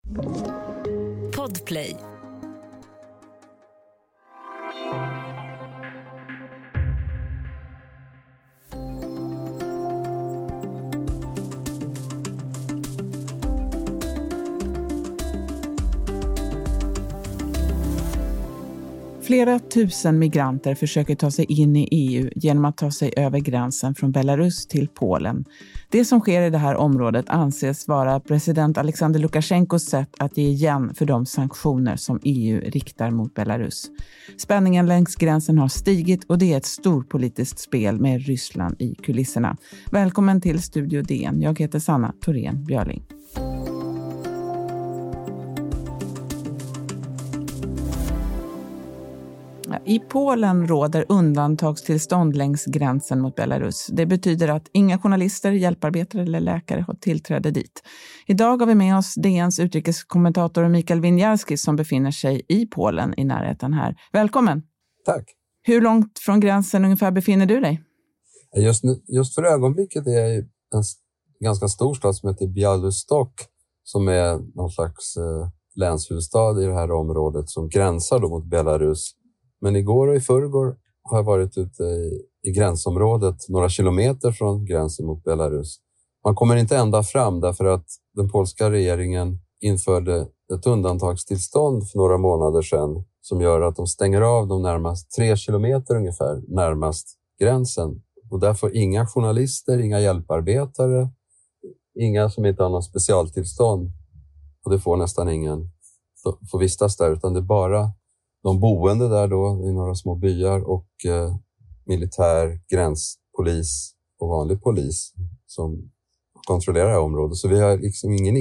Podplay. Flera tusen migranter försöker ta sig in i EU genom att ta sig över gränsen från Belarus till Polen. Det som sker i det här området anses vara president Alexander Lukasjenkos sätt att ge igen för de sanktioner som EU riktar mot Belarus. Spänningen längs gränsen har stigit och det är ett storpolitiskt spel med Ryssland i kulisserna. Välkommen till Studio DN. Jag heter Sanna Thorén Björling. I Polen råder undantagstillstånd längs gränsen mot Belarus. Det betyder att inga journalister, hjälparbetare eller läkare har tillträde dit. Idag har vi med oss DNs utrikeskommentator Mikael Winiarski som befinner sig i Polen i närheten här. Välkommen! Tack! Hur långt från gränsen ungefär befinner du dig? Just för ögonblicket är jag i en ganska stor stad som heter Białystok som är någon slags länshuvudstad i det här området som gränsar då mot Belarus. Men igår och i förrgår har jag varit ute i gränsområdet några kilometer från gränsen mot Belarus. Man kommer inte ända fram därför att den polska regeringen införde ett undantagstillstånd för några månader sedan som gör att de stänger av de närmast 3 kilometer ungefär närmast gränsen. Och där får inga journalister, inga hjälparbetare, inga som inte har någon specialtillstånd och det får nästan ingen få vistas där utan det är bara de boende där då i några små byar och militär, gränspolis och vanlig polis som kontrollerar det här området. Så vi har liksom ingen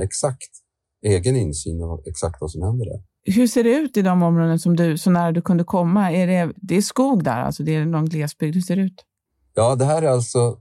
egen insyn av exakt vad som händer där. Hur ser det ut i de områden som du, så när du kunde komma? Det är skog där, alltså det är någon glesbygd. Hur ser det ut? Ja, det här är alltså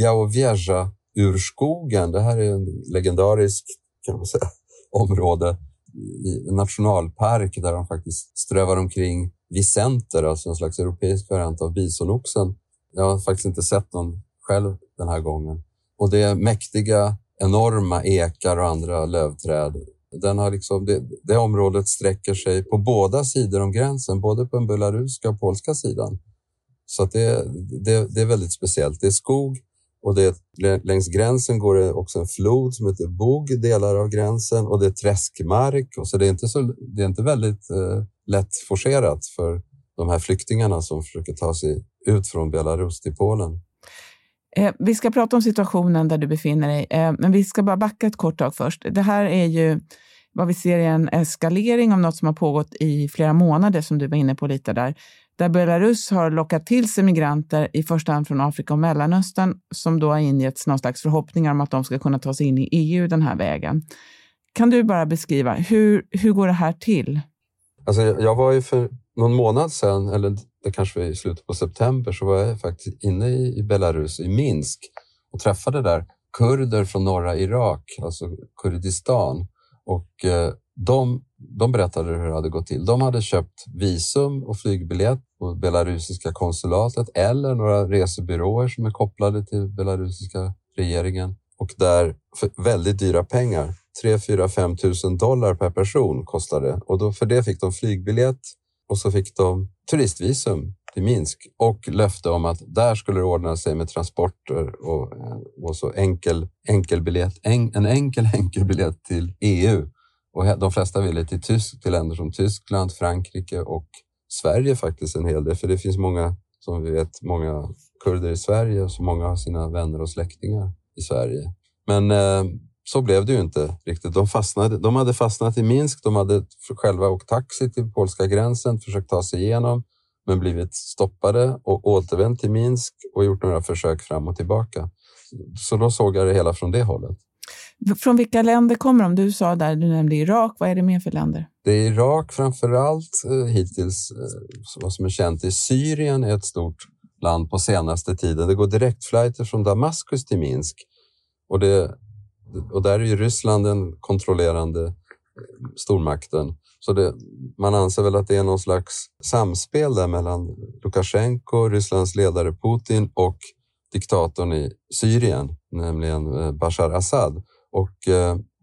Białowieża-urskogen. Det här är en legendarisk, kan man säga, område i en nationalpark där de faktiskt strövar omkring visenter, alltså en slags europeisk variant av bisonoxen. Jag har faktiskt inte sett någon själv den här gången. Och det är mäktiga, enorma ekar och andra lövträd. Den har liksom, det området sträcker sig på båda sidor om gränsen, både på den belarusiska och polska sidan. Så att det är väldigt speciellt. Det är skog. Och längs gränsen går det också en flod som heter Bug, delar av gränsen. Och det är träskmark. Och så det är inte väldigt lätt forcerat för de här flyktingarna som försöker ta sig ut från Belarus till Polen. Vi ska prata om situationen där du befinner dig. Men vi ska bara backa ett kort tag först. Det här är ju vad vi ser är en eskalering av något som har pågått i flera månader som du var inne på lite där. Där Belarus har lockat till sig migranter i första hand från Afrika och Mellanöstern som då har ingetts någon slags förhoppningar om att de ska kunna ta sig in i EU den här vägen. Kan du bara beskriva, hur går det här till? Alltså jag var ju för någon månad sedan, eller det kanske var i slutet på september, så var jag faktiskt inne i Belarus, i Minsk och träffade där kurder från norra Irak, alltså Kurdistan. Och de berättade hur det hade gått till. De hade köpt visum och flygbiljett på belarusiska konsulatet eller några resebyråer som är kopplade till belarusiska regeringen. Och där för väldigt dyra pengar, 3-5 tusen dollar per person kostade. Och då för det fick de flygbiljett och så fick de turistvisum till Minsk. Och löfte om att där skulle det ordna sig med transporter och så en enkel biljett till EU. Och de flesta ville till länder som Tyskland, Frankrike och Sverige faktiskt en hel del. För det finns många, som vi vet, många kurder i Sverige och så många har sina vänner och släktingar i Sverige. Men så blev det ju inte riktigt. De hade fastnat i Minsk, de hade själva åkt taxi till polska gränsen, försökt ta sig igenom men blivit stoppade och återvänt till Minsk och gjort några försök fram och tillbaka. Så då såg jag det hela från det hållet. Från vilka länder kommer de? Du sa där, du nämnde Irak. Vad är det mer för länder? Det är Irak framförallt hittills. Vad som är känt i Syrien är ett stort land på senaste tiden. Det går direktflighter från Damaskus till Minsk. Och där är ju Ryssland den kontrollerande stormakten. Så man anser väl att det är någon slags samspel där mellan Lukasjenko, Rysslands ledare Putin och diktatorn i Syrien, nämligen Bashar Assad.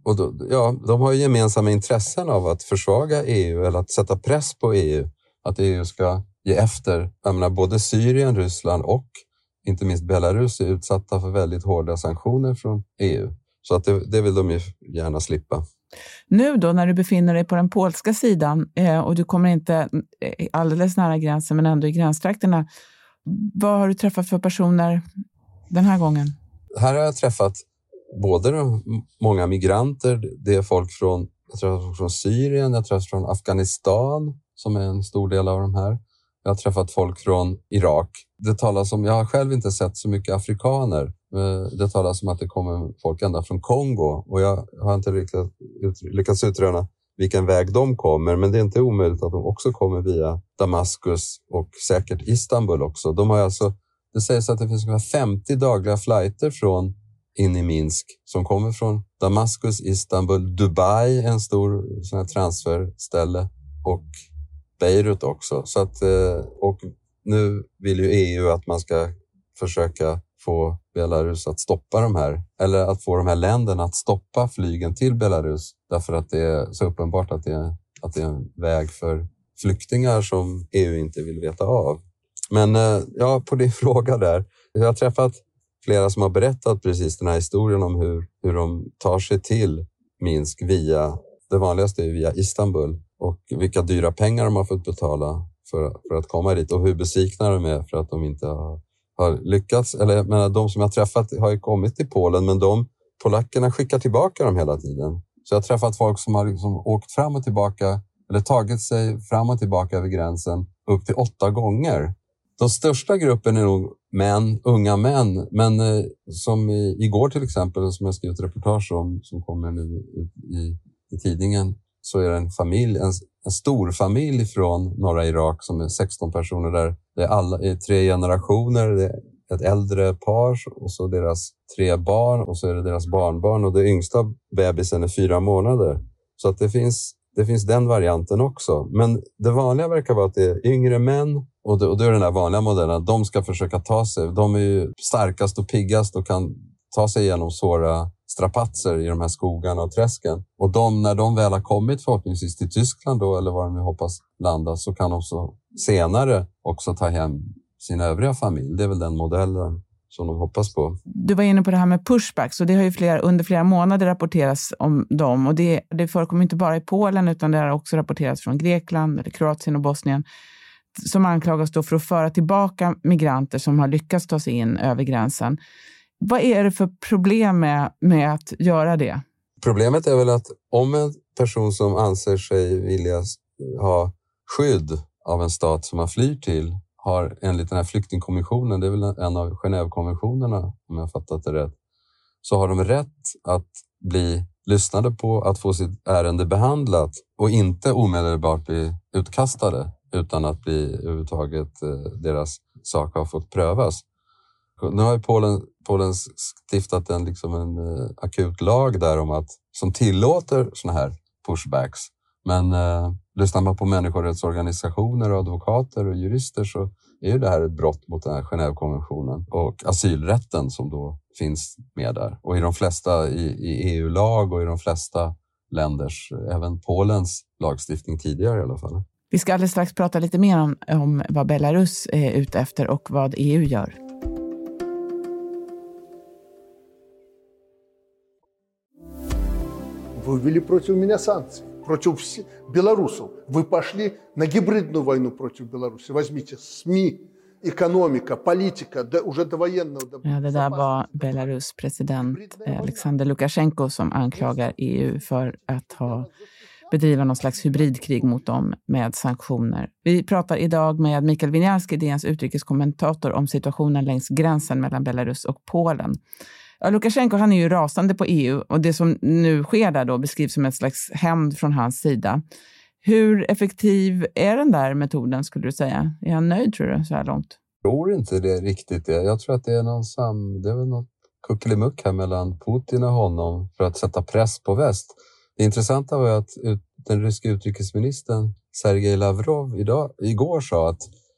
Och då, ja, de har ju gemensamma intressen av att försvaga EU eller att sätta press på EU. Att EU ska ge efter. Jag menar, både Syrien, Ryssland och inte minst Belarus är utsatta för väldigt hårda sanktioner från EU. Så att det vill de ju gärna slippa. Nu då när du befinner dig på den polska sidan och du kommer inte alldeles nära gränsen men ändå i gränstrakterna. Vad har du träffat för personer den här gången? Här har jag träffat både många migranter, det är folk från Syrien, jag träffat från Afghanistan som är en stor del av de här. Jag har träffat folk från Irak. Det talas om, jag har själv inte sett så mycket afrikaner. Det talas om att det kommer folk ända från Kongo och jag har inte lyckats utröna vilken väg de kommer, men det är inte omöjligt att de också kommer via Damaskus och säkert Istanbul också. De har alltså, det sägs att det finns ungefär 50 dagliga flighter från in i Minsk som kommer från Damaskus, Istanbul, Dubai, en stor sån här transferställe och Beirut också. Så att, och nu vill ju EU att man ska försöka få Belarus att stoppa de här, eller att få de här länderna att stoppa flygen till Belarus därför att det är så uppenbart att det är en väg för flyktingar som EU inte vill veta av. Men ja, på din fråga där, jag har träffat flera som har berättat precis den här historien om hur de tar sig till Minsk via, det vanligaste är via Istanbul, och vilka dyra pengar de har fått betala för att komma dit och hur besvikna de är för att de inte har lyckats. Eller men de som jag har träffat har ju kommit till Polen, men polackerna skickar tillbaka dem hela tiden. Så jag har träffat folk som har liksom åkt fram och tillbaka eller tagit sig fram och tillbaka över gränsen upp till 8 gånger. Den största gruppen är nog unga män, men som igår till exempel, som jag skrivit reportage om, som kommer nu i tidningen, så är det en familj, en stor familj från norra Irak som är 16 personer där. Det är 3 generationer, det är ett äldre par och så deras 3 barn och så är det deras barnbarn och det yngsta bebisen är 4 månader. Så att det finns den varianten också. Men det vanliga verkar vara att det är yngre män och då är den där vanliga modellen. De ska försöka ta sig. De är ju starkast och piggast och kan ta sig igenom svåra strapatser i de här skogarna och träsken. Och när de väl har kommit förhoppningsvis till Tyskland då, eller var de nu hoppas landa, så kan de så senare också ta hem sin övriga familj. Det är väl den modellen som de hoppas på. Du var inne på det här med pushbacks och det har ju under flera månader rapporterats om dem. Och det förekommer inte bara i Polen utan det har också rapporterats från Grekland, eller Kroatien och Bosnien som anklagas då för att föra tillbaka migranter som har lyckats ta sig in över gränsen. Vad är det för problem med att göra det? Problemet är väl att om en person som anser sig vilja ha skydd av en stat som man flyr till har enligt den här flyktingkommissionen, det är väl en av Genèvekonventionerna om jag fattat det rätt, så har de rätt att bli lyssnade på, att få sitt ärende behandlat och inte omedelbart bli utkastade utan att bli överhuvudtaget deras sak har fått prövas. Nu har ju Polen stiftat en akut lag där som tillåter såna här pushbacks. Men lyssnar man på människorättsorganisationer och advokater och jurister så är ju det här ett brott mot den här Genèvekonventionen och asylrätten som då finns med där. Och i de flesta i EU-lag och i de flesta länders, även Polens lagstiftning tidigare i alla fall. Vi ska alldeles strax prata lite mer om vad Belarus är ute efter och vad EU gör. Вы ввели против меня санкции, против белорусов. Вы пошли на гибридную войну против Беларуси. Возьмите СМИ, экономика, политика, уже до военного. Ja, det där var Belarus president Alexander Lukasjenko som anklagar EU för att bedriva någon slags hybridkrig mot dem med sanktioner. Vi pratar idag med Mikael Winiarski, DNs utrikeskommentator, om situationen längs gränsen mellan Belarus och Polen. Ja, Lukasjenko, han är ju rasande på EU och det som nu sker där då beskrivs som ett slags hämnd från hans sida. Hur effektiv är den där metoden skulle du säga? Är han nöjd tror du så här långt? Jag tror inte det riktigt det. Jag tror att det är det är väl något kuckelimuck här mellan Putin och honom för att sätta press på väst. Det intressanta var att den ryska utrikesministern Sergej Lavrov igår sa att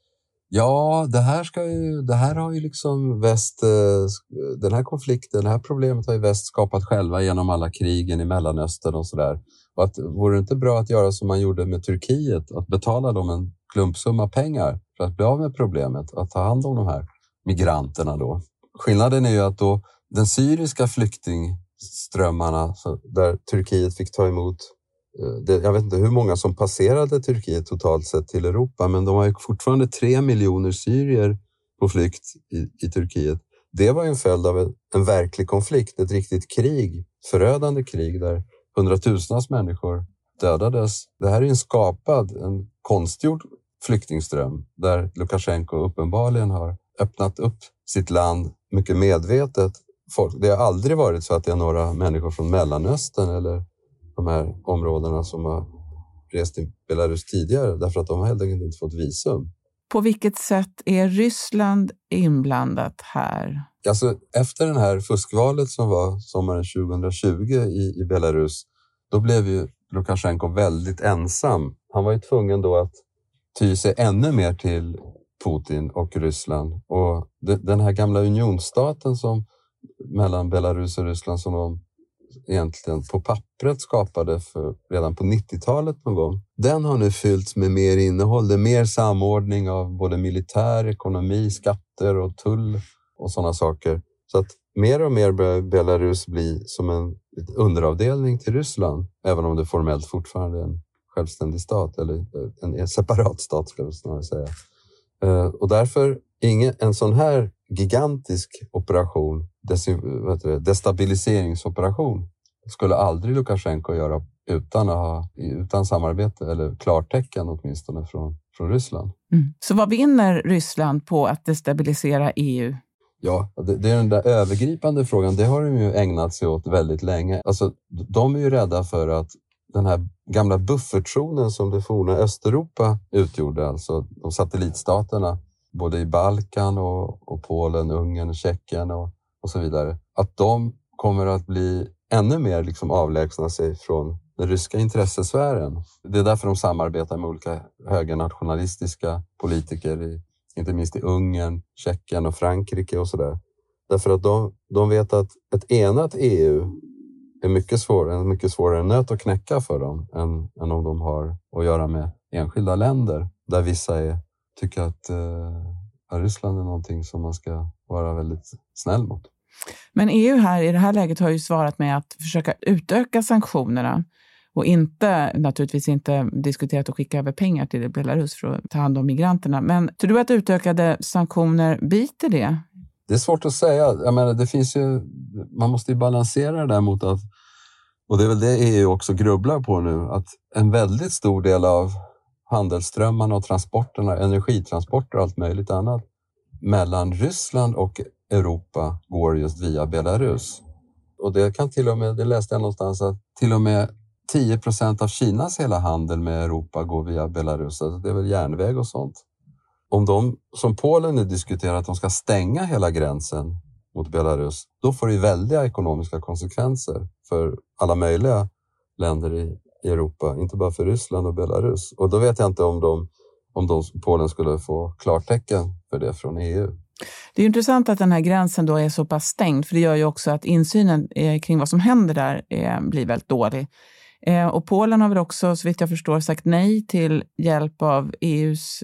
Ja, det här har ju liksom väst, den här konflikten, det här problemet har ju väst skapat själva genom alla krigen i Mellanöstern och sådär. Och att vore det inte bra att göra som man gjorde med Turkiet, att betala dem en klumpsumma pengar för att bli av med problemet, att ta hand om de här migranterna då. Skillnaden är ju att då den syriska flyktingströmmarna där Turkiet fick ta emot, jag vet inte hur många som passerade Turkiet totalt sett till Europa, men de har ju fortfarande 3 miljoner syrier på flykt i Turkiet. Det var ju en följd av en verklig konflikt, ett riktigt krig, förödande krig där hundratusentals människor dödades. Det här är en konstgjord flyktingström där Lukasjenko uppenbarligen har öppnat upp sitt land mycket medvetet. Det har aldrig varit så att det är några människor från Mellanöstern eller de här områdena som har rest till Belarus tidigare därför att de har helt enkelt inte fått visum. På vilket sätt är Ryssland inblandat här? Alltså, efter det här fuskvalet som var sommaren 2020 i Belarus, då blev ju Lukasjenko väldigt ensam. Han var ju tvungen då att ty sig ännu mer till Putin och Ryssland. Och den här gamla unionsstaten som mellan Belarus och Ryssland som de egentligen på pappret skapade redan på 90-talet någon gång. Den har nu fyllts med mer innehåll. Det är mer samordning av både militär, ekonomi, skatter och tull och sådana saker. Så att mer och mer börjar Belarus bli som en underavdelning till Ryssland. Även om det formellt fortfarande är en självständig stat eller en separat stat ska jag snarare säga. Och därför en sån här gigantisk operation, destabiliseringsoperation, skulle aldrig Lukasjenko göra utan samarbete eller klartecken åtminstone från Ryssland. Mm. Så vad vinner Ryssland på att destabilisera EU? Ja, det är den där övergripande frågan. Det har de ju ägnat sig åt väldigt länge. Alltså, de är ju rädda för att den här gamla buffertzonen som det forna Östeuropa utgjorde, alltså de satellitstaterna, både i Balkan och Polen, Ungern, Tjeckien och så vidare, att de kommer att bli ännu mer liksom avlägsna sig från den ryska intressesfären. Det är därför de samarbetar med olika högernationalistiska politiker, inte minst i Ungern, Tjeckien och Frankrike och sådär. Därför att de vet att ett enat EU är en mycket svårare nöt att knäcka för dem än om de har att göra med enskilda länder där vissa tycker att Ryssland är någonting som man ska vara väldigt snäll mot. Men EU här i det här läget har ju svarat med att försöka utöka sanktionerna och naturligtvis inte diskuterat att skicka över pengar till Belarus för att ta hand om migranterna. Men tror du att utökade sanktioner biter det? Det är svårt att säga. Jag menar, man måste ju balansera det där mot att, och det är väl det EU också grubblar på nu, att en väldigt stor del av handelsströmmarna och transporterna, energitransporter och allt möjligt annat mellan Ryssland och Europa går just via Belarus. Och det kan det läste jag någonstans, att till och med 10% av Kinas hela handel med Europa går via Belarus. Alltså det är väl järnväg och sånt. Om de, som Polen nu diskuterar, att de ska stänga hela gränsen mot Belarus, då får det väldiga ekonomiska konsekvenser för alla möjliga länder i Europa, inte bara för Ryssland och Belarus. Och då vet jag inte om Polen skulle få klartecken för det från EU. Det är intressant att den här gränsen då är så pass stängd, för det gör ju också att insynen kring vad som händer där blir väldigt dålig. Och Polen har väl också, så vitt jag förstår, sagt nej till hjälp av EUs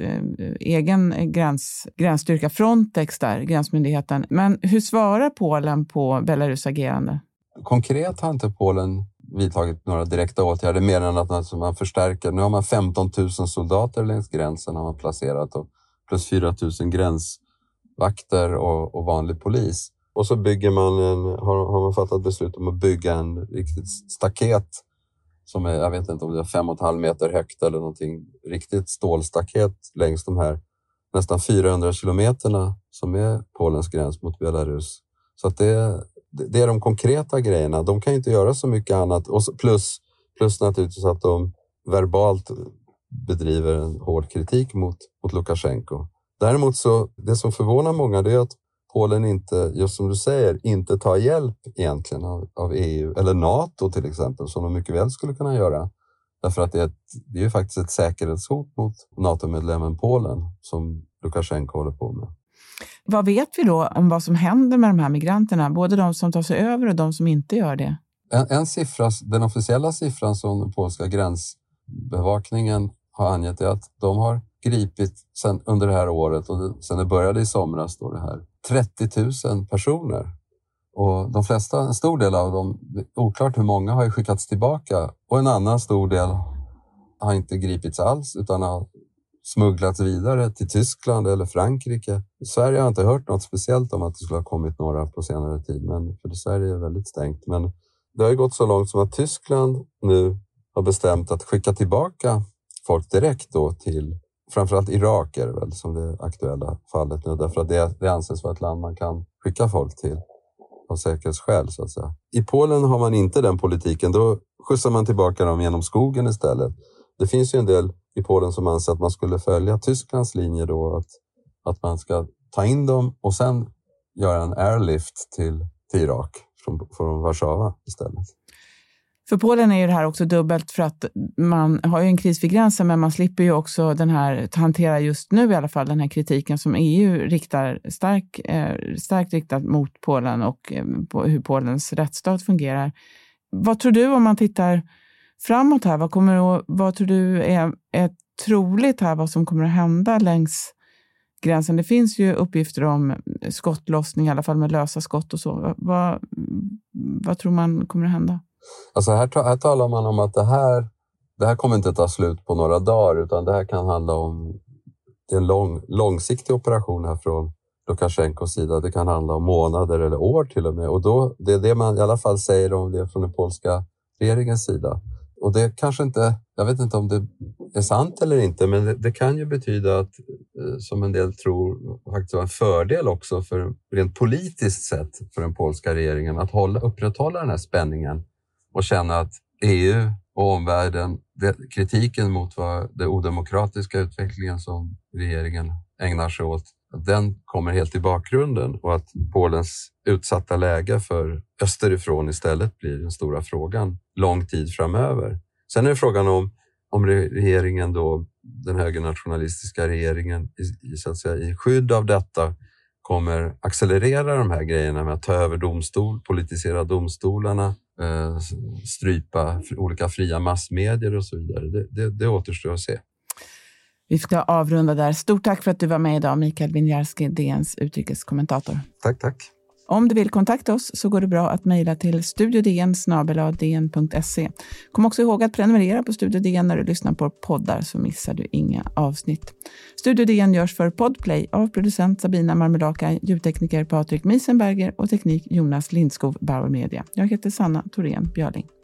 egen gränsstyrka Frontex där, gränsmyndigheten. Men hur svarar Polen på Belarus agerande? Konkret har inte Polen vidtagit några direkta åtgärder mer än att man förstärker. Nu har man 15 000 soldater längs gränsen har man placerat och plus 4 000 gränsvakter och vanlig polis. Och så bygger har man fattat beslut om att bygga en riktigt staket som är, jag vet inte om det är 5,5 meter högt eller någonting, riktigt stålstaket längs de här nästan 400 kilometerna som är Polens gräns mot Belarus. Så att det är de konkreta grejerna. De kan inte göra så mycket annat. Och plus naturligtvis att de verbalt bedriver en hård kritik mot Lukasjenko. Däremot så, det som förvånar många, det är att Polen inte, just som du säger, inte tar hjälp egentligen av EU eller NATO till exempel, som de mycket väl skulle kunna göra. Därför att det är ju faktiskt ett säkerhetshot mot NATO-medlemmen Polen som Lukasjenko håller på med. Vad vet vi då om vad som händer med de här migranterna? Både de som tar sig över och de som inte gör det. En siffra, den officiella siffran som den polska gränsbevakningen har angett är att de har gripit sen under det här året och sen det började i somras då det här 30 000 personer. Och de flesta, en stor del av dem, oklart hur många, har ju skickats tillbaka. Och en annan stor del har inte gripits alls utan har smugglats vidare till Tyskland eller Frankrike. I Sverige har jag inte hört något speciellt om att det skulle ha kommit några på senare tid. Men för Sverige är väldigt stängt. Men det har ju gått så långt som att Tyskland nu har bestämt att skicka tillbaka folk direkt då till framförallt Irak är det väl som det aktuella fallet nu. Därför att det anses vara ett land man kan skicka folk till av säkerhetsskäl så att säga. I Polen har man inte den politiken. Då skjutsar man tillbaka dem genom skogen istället. Det finns ju en del i Polen som anser att man skulle följa Tysklands linje då. Att man ska ta in dem och sen göra en airlift till Irak från Warszawa istället. För Polen är ju det här också dubbelt för att man har ju en kris vid gränsen men man slipper ju också den här, hantera just nu i alla fall den här kritiken som EU riktar starkt riktat mot Polen och på hur Polens rättsstat fungerar. Vad tror du om man tittar framåt här? Vad tror du är troligt här vad som kommer att hända längs gränsen? Det finns ju uppgifter om skottlossning i alla fall med lösa skott och så. Vad tror man kommer att hända? Alltså här talar man om att det här kommer inte ta slut på några dagar utan det här kan handla om en långsiktig operation här från Lukasjenkos sida. Det kan handla om månader eller år till och med. Och då, det är det man i alla fall säger om det från den polska regeringens sida. Och det kanske inte, jag vet inte om det är sant eller inte, men det kan ju betyda att, som en del tror, faktiskt var en fördel också för rent politiskt sett för den polska regeringen att upprätthålla den här spänningen och känna att EU och omvärlden, kritiken mot den odemokratiska utvecklingen som regeringen ägnar sig åt, den kommer helt i bakgrunden och att Polens utsatta läge för österifrån istället blir den stora frågan lång tid framöver. Sen är det frågan om regeringen då, den högernationalistiska regeringen så att säga, i skydd av detta kommer accelerera de här grejerna med att ta över politisera domstolarna, strypa olika fria massmedier och så vidare. Det återstår att se. Vi ska avrunda där. Stort tack för att du var med idag, Mikael Winiarski, DNs utrikeskommentator. Tack. Om du vill kontakta oss så går det bra att mejla till studiodn@dn.se. Kom också ihåg att prenumerera på Studio DN när du lyssnar på poddar så missar du inga avsnitt. Studio DN görs för Podplay av producent Sabina Marmelaka, ljudtekniker Patrik Miesenberger och teknik Jonas Lindskov, Bauer Media. Jag heter Sanna Thorén Björling.